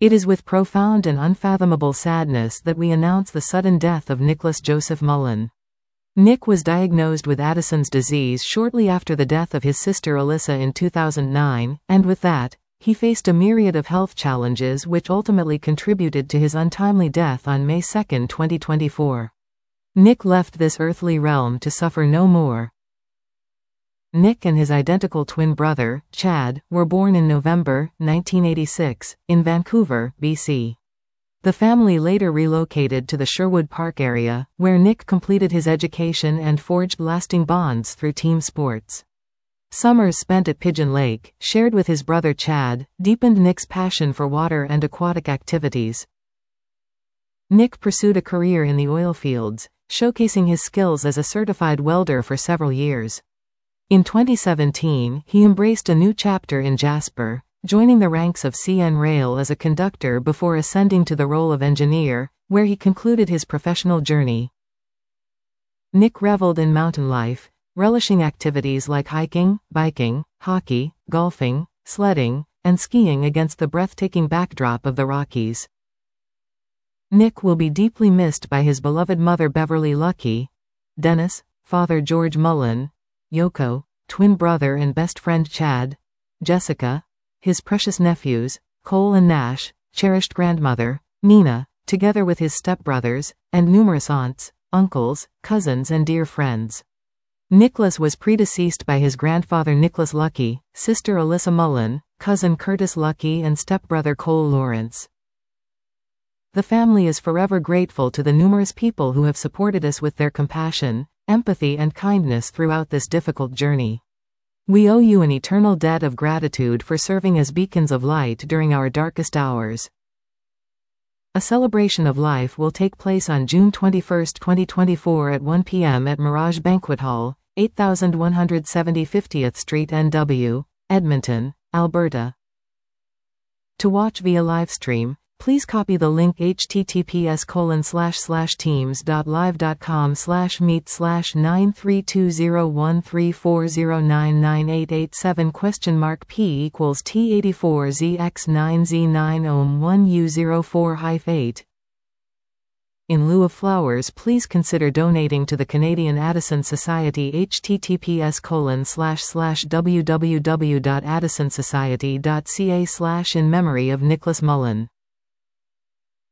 It is with profound and unfathomable sadness that we announce the sudden death of Nicholas Joseph Mullen. Nick was diagnosed with Addison's disease shortly after the death of his sister Alyssa in 2009, and with that, he faced a myriad of health challenges which ultimately contributed to his untimely death on May 2, 2024. Nick left this earthly realm to suffer no more. Nick and his identical twin brother, Chad, were born in November 1986, in Vancouver, BC. The family later relocated to the Sherwood Park area, where Nick completed his education and forged lasting bonds through team sports. Summers spent at Pigeon Lake, shared with his brother Chad, deepened Nick's passion for water and aquatic activities. Nick pursued a career in the oil fields, showcasing his skills as a certified welder for several years. In 2017, he embraced a new chapter in Jasper, joining the ranks of CN Rail as a conductor before ascending to the role of engineer, where he concluded his professional journey. Nick reveled in mountain life, relishing activities like hiking, biking, hockey, golfing, sledding, and skiing against the breathtaking backdrop of the Rockies. Nick will be deeply missed by his beloved mother Beverly Lucky, Dennis, father George Mullen, Yoko, twin brother and best friend Chad, Jessica, his precious nephews, Cole and Nash, cherished grandmother, Nina, together with his stepbrothers, and numerous aunts, uncles, cousins and dear friends. Nicholas was predeceased by his grandfather Nicholas Lucky, sister Alyssa Mullen, cousin Curtis Lucky and stepbrother Cole Lawrence. The family is forever grateful to the numerous people who have supported us with their compassion, empathy and kindness throughout this difficult journey. We owe you an eternal debt of gratitude for serving as beacons of light during our darkest hours. A celebration of life will take place on June 21, 2024 at 1 p.m. at Mirage Banquet Hall, 8170 50th Street NW, Edmonton, Alberta. To watch via livestream, please copy the link https://teams.live.com/meet/9320134099887 P=T84ZX9Z9OM1U04-8. In lieu of flowers, please consider donating to the Canadian Addison Society https://www.addisonsociety.ca/ in memory of Nicholas Mullen.